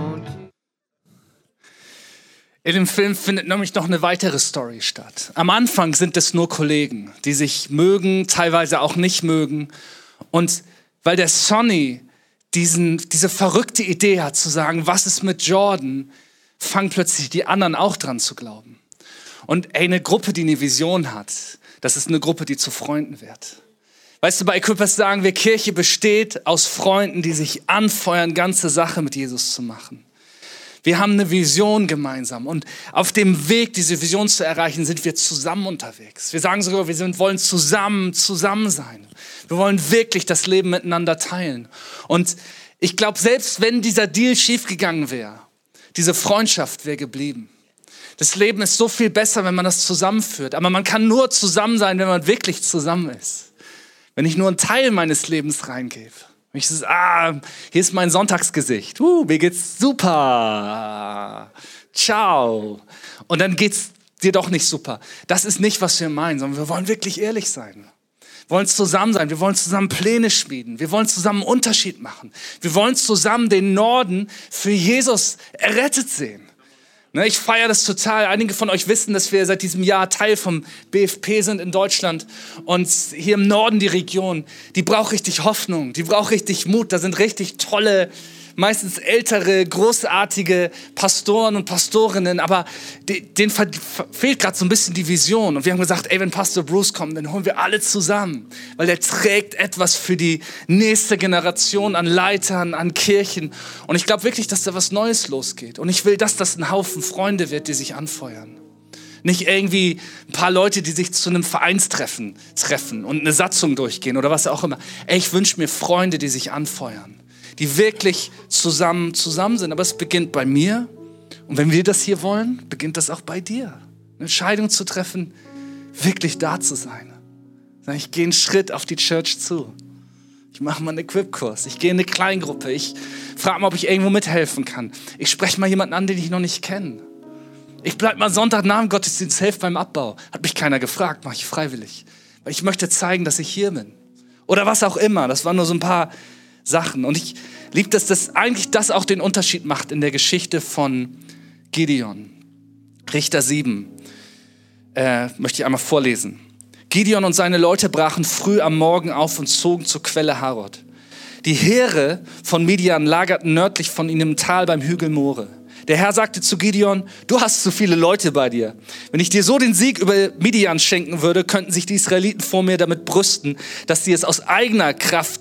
In dem Film findet nämlich noch eine weitere Story statt. Am Anfang sind es nur Kollegen, die sich mögen, teilweise auch nicht mögen. Und weil der Sonny diese verrückte Idee hat zu sagen, was ist mit Jordan, fangen plötzlich die anderen auch dran zu glauben. Und eine Gruppe, die eine Vision hat, das ist eine Gruppe, die zu Freunden wird. Weißt du, bei Equippers sagen wir, Kirche besteht aus Freunden, die sich anfeuern, ganze Sache mit Jesus zu machen. Wir haben eine Vision gemeinsam und auf dem Weg, diese Vision zu erreichen, sind wir zusammen unterwegs. Wir sagen sogar, wollen zusammen sein. Wir wollen wirklich das Leben miteinander teilen. Und ich glaube, selbst wenn dieser Deal schiefgegangen wäre, diese Freundschaft wäre geblieben. Das Leben ist so viel besser, wenn man das zusammenführt. Aber man kann nur zusammen sein, wenn man wirklich zusammen ist. Wenn ich nur einen Teil meines Lebens reingebe. Wenn ich sage, hier ist mein Sonntagsgesicht. Mir geht's super. Ciao. Und dann geht's dir doch nicht super. Das ist nicht, was wir meinen, sondern wir wollen wirklich ehrlich sein. Wir wollen zusammen sein. Wir wollen zusammen Pläne schmieden. Wir wollen zusammen einen Unterschied machen. Wir wollen zusammen den Norden für Jesus errettet sehen. Ich feiere das total. Einige von euch wissen, dass wir seit diesem Jahr Teil vom BFP sind in Deutschland. Und hier im Norden die Region, die braucht richtig Hoffnung, die braucht richtig Mut. Da sind richtig tolle, meistens ältere, großartige Pastoren und Pastorinnen. Aber denen fehlt gerade so ein bisschen die Vision. Und wir haben gesagt, wenn Pastor Bruce kommt, dann holen wir alle zusammen. Weil der trägt etwas für die nächste Generation an Leitern, an Kirchen. Und ich glaube wirklich, dass da was Neues losgeht. Und ich will, dass das ein Haufen Freunde wird, die sich anfeuern. Nicht irgendwie ein paar Leute, die sich zu einem Vereinstreffen treffen und eine Satzung durchgehen oder was auch immer. Ich wünsche mir Freunde, die sich anfeuern. Die wirklich zusammen sind. Aber es beginnt bei mir. Und wenn wir das hier wollen, beginnt das auch bei dir. Eine Entscheidung zu treffen, wirklich da zu sein. Ich gehe einen Schritt auf die Church zu. Ich mache mal einen Equip-Kurs. Ich gehe in eine Kleingruppe. Ich frage mal, ob ich irgendwo mithelfen kann. Ich spreche mal jemanden an, den ich noch nicht kenne. Ich bleibe mal Sonntag nach dem Gottesdienst, helfe beim Abbau. Hat mich keiner gefragt, mache ich freiwillig. Weil ich möchte zeigen, dass ich hier bin. Oder was auch immer. Das waren nur so ein paar Sachen. Und ich liebe, dass das auch den Unterschied macht in der Geschichte von Gideon. Richter 7. Möchte ich einmal vorlesen. Gideon und seine Leute brachen früh am Morgen auf und zogen zur Quelle Harod. Die Heere von Midian lagerten nördlich von ihnen im Tal beim Hügel More. Der Herr sagte zu Gideon, du hast zu viele Leute bei dir. Wenn ich dir so den Sieg über Midian schenken würde, könnten sich die Israeliten vor mir damit brüsten, dass sie sich aus eigener Kraft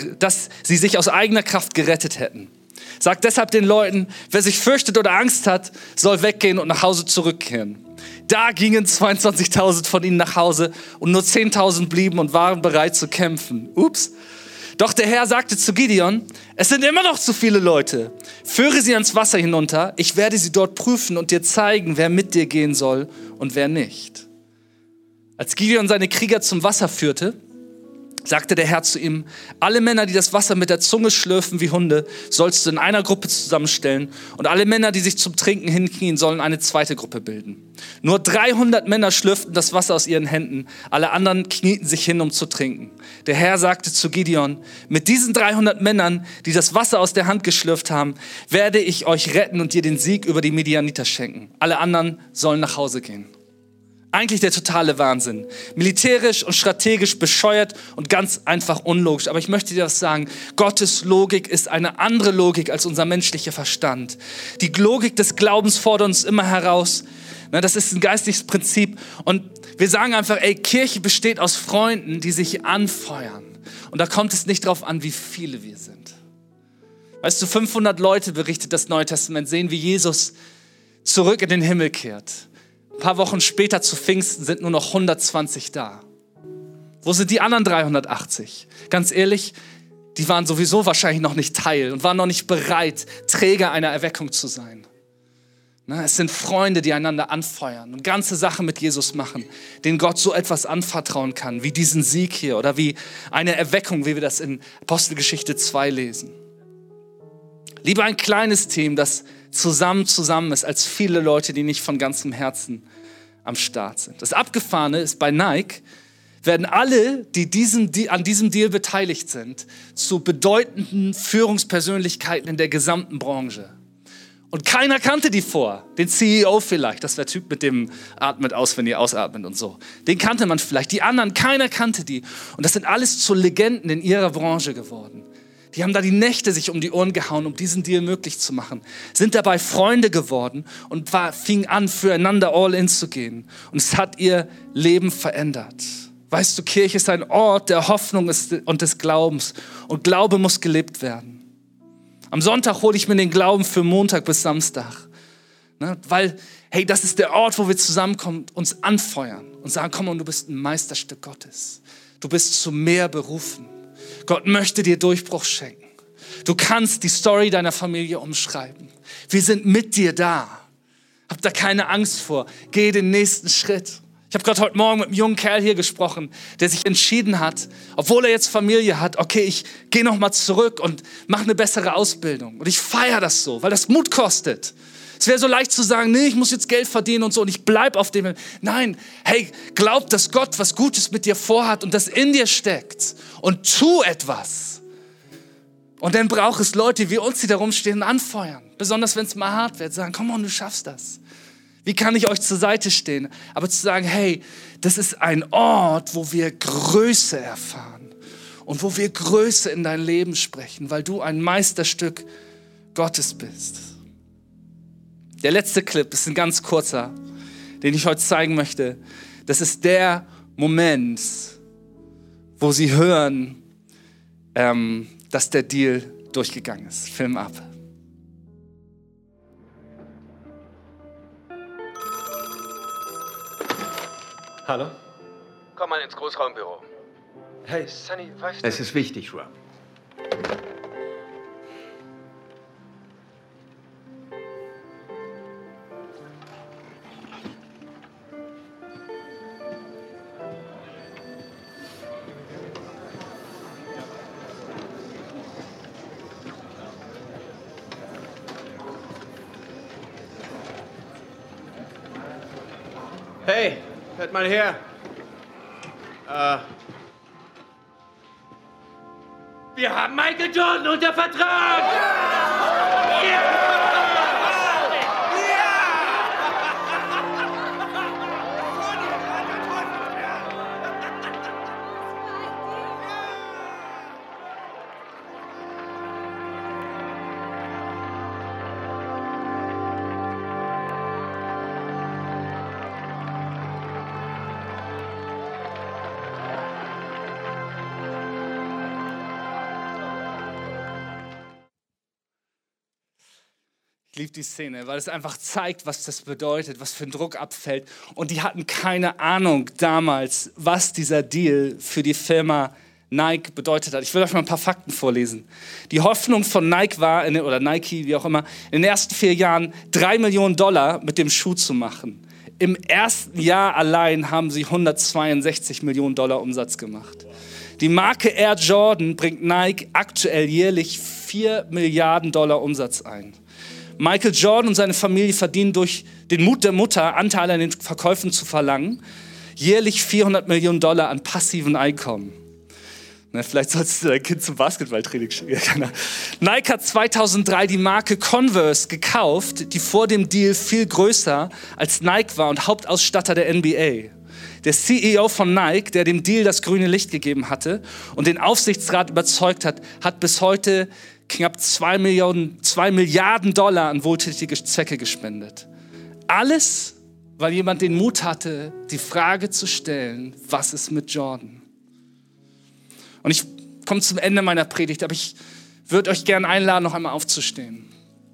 gerettet hätten. Sag deshalb den Leuten, wer sich fürchtet oder Angst hat, soll weggehen und nach Hause zurückkehren. Da gingen 22.000 von ihnen nach Hause und nur 10.000 blieben und waren bereit zu kämpfen. Ups. Doch der Herr sagte zu Gideon, es sind immer noch zu viele Leute. Führe sie ans Wasser hinunter. Ich werde sie dort prüfen und dir zeigen, wer mit dir gehen soll und wer nicht. Als Gideon seine Krieger zum Wasser führte, sagte der Herr zu ihm, alle Männer, die das Wasser mit der Zunge schlürfen wie Hunde, sollst du in einer Gruppe zusammenstellen und alle Männer, die sich zum Trinken hinknien, sollen eine zweite Gruppe bilden. Nur 300 Männer schlürften das Wasser aus ihren Händen, alle anderen knieten sich hin, um zu trinken. Der Herr sagte zu Gideon, mit diesen 300 Männern, die das Wasser aus der Hand geschlürft haben, werde ich euch retten und dir den Sieg über die Midianiter schenken. Alle anderen sollen nach Hause gehen. Eigentlich der totale Wahnsinn. Militärisch und strategisch bescheuert und ganz einfach unlogisch. Aber ich möchte dir das sagen, Gottes Logik ist eine andere Logik als unser menschlicher Verstand. Die Logik des Glaubens fordert uns immer heraus. Das ist ein geistliches Prinzip. Und wir sagen einfach, Kirche besteht aus Freunden, die sich anfeuern. Und da kommt es nicht drauf an, wie viele wir sind. Weißt du, 500 Leute, berichtet das Neue Testament, sehen, wie Jesus zurück in den Himmel kehrt. Ein paar Wochen später zu Pfingsten sind nur noch 120 da. Wo sind die anderen 380? Ganz ehrlich, die waren sowieso wahrscheinlich noch nicht Teil und waren noch nicht bereit, Träger einer Erweckung zu sein. Es sind Freunde, die einander anfeuern und ganze Sachen mit Jesus machen, denen Gott so etwas anvertrauen kann, wie diesen Sieg hier oder wie eine Erweckung, wie wir das in Apostelgeschichte 2 lesen. Lieber ein kleines Team, das zusammen ist, als viele Leute, die nicht von ganzem Herzen am Start sind. Das Abgefahrene ist, bei Nike werden alle, die an diesem Deal beteiligt sind, zu bedeutenden Führungspersönlichkeiten in der gesamten Branche. Und keiner kannte die vor. Den CEO vielleicht, das wäre der Typ mit dem atmet aus, wenn ihr ausatmet und so. Den kannte man vielleicht. Die anderen, keiner kannte die. Und das sind alles zu Legenden in ihrer Branche geworden. Die haben da die Nächte sich um die Ohren gehauen, um diesen Deal möglich zu machen. Sind dabei Freunde geworden und fingen an, füreinander all in zu gehen. Und es hat ihr Leben verändert. Weißt du, Kirche ist ein Ort der Hoffnung und des Glaubens. Und Glaube muss gelebt werden. Am Sonntag hole ich mir den Glauben für Montag bis Samstag. Ne? Weil, hey, das ist der Ort, wo wir zusammenkommen, uns anfeuern und sagen, komm, und du bist ein Meisterstück Gottes. Du bist zu mehr berufen. Gott möchte dir Durchbruch schenken. Du kannst die Story deiner Familie umschreiben. Wir sind mit dir da. Hab da keine Angst vor. Geh den nächsten Schritt. Ich habe gerade heute Morgen mit einem jungen Kerl hier gesprochen, der sich entschieden hat, obwohl er jetzt Familie hat, okay, ich gehe nochmal zurück und mache eine bessere Ausbildung. Und ich feiere das so, weil das Mut kostet. Es wäre so leicht zu sagen, nee, ich muss jetzt Geld verdienen und so und ich bleib auf dem. Nein, hey, glaub, dass Gott was Gutes mit dir vorhat und das in dir steckt. Und tu etwas. Und dann braucht es Leute wie uns, die da rumstehen und anfeuern. Besonders wenn es mal hart wird, sagen, komm on, du schaffst das. Wie kann ich euch zur Seite stehen? Aber zu sagen, hey, das ist ein Ort, wo wir Größe erfahren und wo wir Größe in dein Leben sprechen, weil du ein Meisterstück Gottes bist. Der letzte Clip ist ein ganz kurzer, den ich heute zeigen möchte. Das ist der Moment, wo sie hören, dass der Deal durchgegangen ist. Film ab. Hallo? Komm mal ins Großraumbüro. Hey, Sunny, weißt du... Es ist wichtig, Rob. Hey, hört mal her. Wir haben Michael Jordan unter Vertrag! Ich liebe die Szene, weil es einfach zeigt, was das bedeutet, was für ein Druck abfällt. Und die hatten keine Ahnung damals, was dieser Deal für die Firma Nike bedeutet hat. Ich will euch mal ein paar Fakten vorlesen. Die Hoffnung von Nike war, oder Nike, wie auch immer, in den ersten 4 Jahren $3 Millionen mit dem Schuh zu machen. Im ersten Jahr allein haben sie $162 Millionen Umsatz gemacht. Die Marke Air Jordan bringt Nike aktuell jährlich $4 Milliarden Umsatz ein. Michael Jordan und seine Familie verdienen durch den Mut der Mutter, Anteile an den Verkäufen zu verlangen, jährlich $400 Millionen an passiven Einkommen. Na, vielleicht sollst du dein Kind zum Basketballtraining schicken. Nike hat 2003 die Marke Converse gekauft, die vor dem Deal viel größer als Nike war und Hauptausstatter der NBA. Der CEO von Nike, der dem Deal das grüne Licht gegeben hatte und den Aufsichtsrat überzeugt hat, hat bis heute knapp $2 Milliarden an wohltätige Zwecke gespendet. Alles, weil jemand den Mut hatte, die Frage zu stellen, was ist mit Jordan? Und ich komme zum Ende meiner Predigt, aber ich würde euch gerne einladen, noch einmal aufzustehen.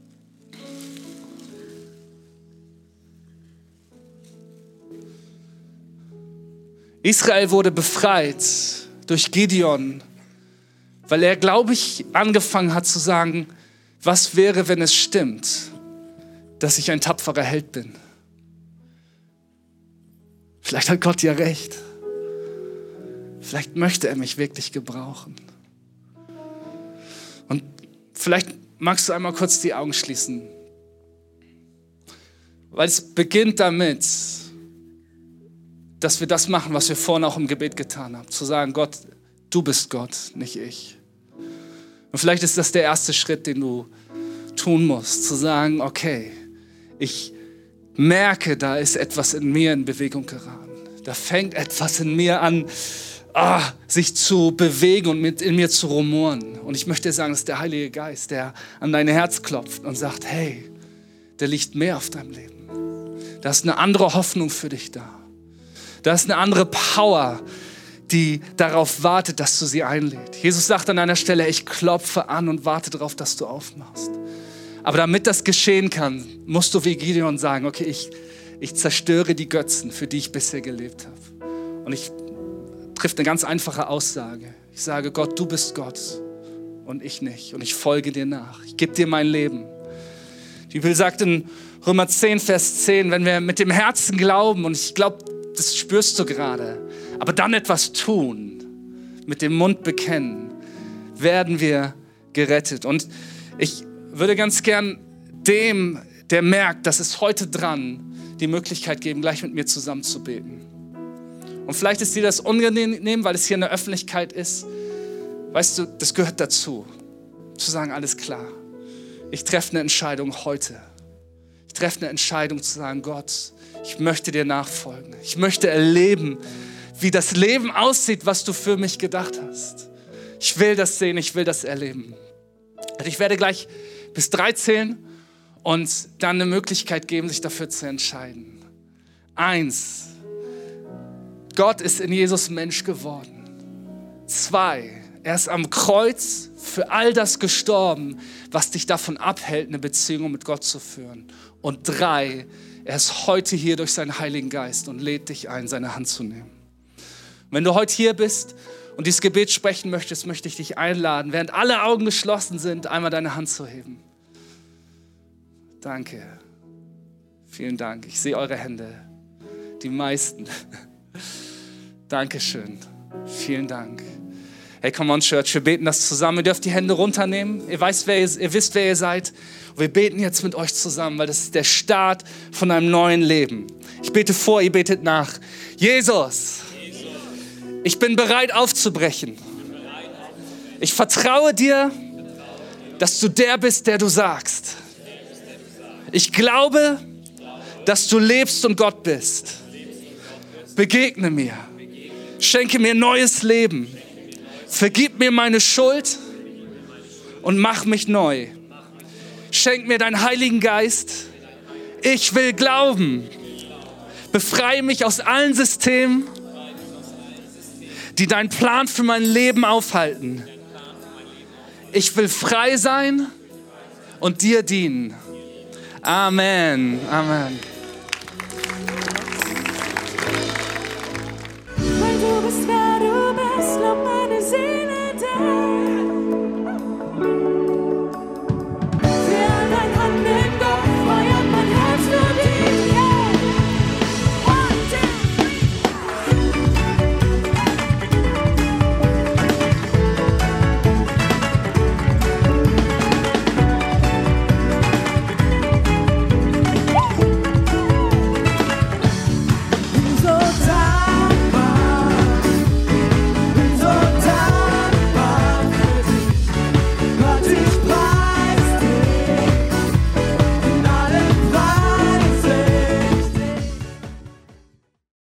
Israel wurde befreit durch Gideon, weil er, glaube ich, angefangen hat zu sagen, was wäre, wenn es stimmt, dass ich ein tapferer Held bin. Vielleicht hat Gott ja recht. Vielleicht möchte er mich wirklich gebrauchen. Und vielleicht magst du einmal kurz die Augen schließen. Weil es beginnt damit, dass wir das machen, was wir vorhin auch im Gebet getan haben. Zu sagen, Gott, du bist Gott, nicht ich. Und vielleicht ist das der erste Schritt, den du tun musst, zu sagen, okay, ich merke, da ist etwas in mir in Bewegung geraten. Da fängt etwas in mir an, sich zu bewegen und in mir zu rumoren. Und ich möchte dir sagen, das ist der Heilige Geist, der an dein Herz klopft und sagt, hey, da liegt mehr auf deinem Leben. Da ist eine andere Hoffnung für dich da. Da ist eine andere Power, die darauf wartet, dass du sie einlädst. Jesus sagt an einer Stelle, ich klopfe an und warte darauf, dass du aufmachst. Aber damit das geschehen kann, musst du wie Gideon sagen, okay, ich zerstöre die Götzen, für die ich bisher gelebt habe. Und ich trifft eine ganz einfache Aussage. Ich sage, Gott, du bist Gott und ich nicht. Und ich folge dir nach. Ich gebe dir mein Leben. Die Bibel sagt in Römer 10, Vers 10, wenn wir mit dem Herzen glauben, und ich glaube, das spürst du gerade, aber dann etwas tun, mit dem Mund bekennen, werden wir gerettet. Und ich würde ganz gern dem, der merkt, dass es heute dran, die Möglichkeit geben, gleich mit mir zusammen zu beten. Und vielleicht ist dir das unangenehm, weil es hier in der Öffentlichkeit ist. Weißt du, das gehört dazu, zu sagen, alles klar, ich treffe eine Entscheidung heute. Ich treffe eine Entscheidung zu sagen, Gott, ich möchte dir nachfolgen. Ich möchte erleben, wie das Leben aussieht, was du für mich gedacht hast. Ich will das sehen, ich will das erleben. Und ich werde gleich bis 3 zählen und dann eine Möglichkeit geben, sich dafür zu entscheiden. 1, Gott ist in Jesus Mensch geworden. 2, er ist am Kreuz für all das gestorben, was dich davon abhält, eine Beziehung mit Gott zu führen. Und 3, er ist heute hier durch seinen Heiligen Geist und lädt dich ein, seine Hand zu nehmen. Wenn du heute hier bist und dieses Gebet sprechen möchtest, möchte ich dich einladen, während alle Augen geschlossen sind, einmal deine Hand zu heben. Danke. Vielen Dank. Ich sehe eure Hände. Die meisten. Dankeschön. Vielen Dank. Hey, come on, Church, wir beten das zusammen. Ihr dürft die Hände runternehmen. Ihr wisst, wer ihr seid. Und wir beten jetzt mit euch zusammen, weil das ist der Start von einem neuen Leben. Ich bete vor, ihr betet nach. Jesus, ich bin bereit aufzubrechen. Ich vertraue dir, dass du der bist, der du sagst. Ich glaube, dass du lebst und Gott bist. Begegne mir. Schenke mir neues Leben. Vergib mir meine Schuld und mach mich neu. Schenk mir deinen Heiligen Geist. Ich will glauben. Befreie mich aus allen Systemen, die deinen Plan für mein Leben aufhalten. Ich will frei sein und dir dienen. Amen. Amen. Weil du bist, wer du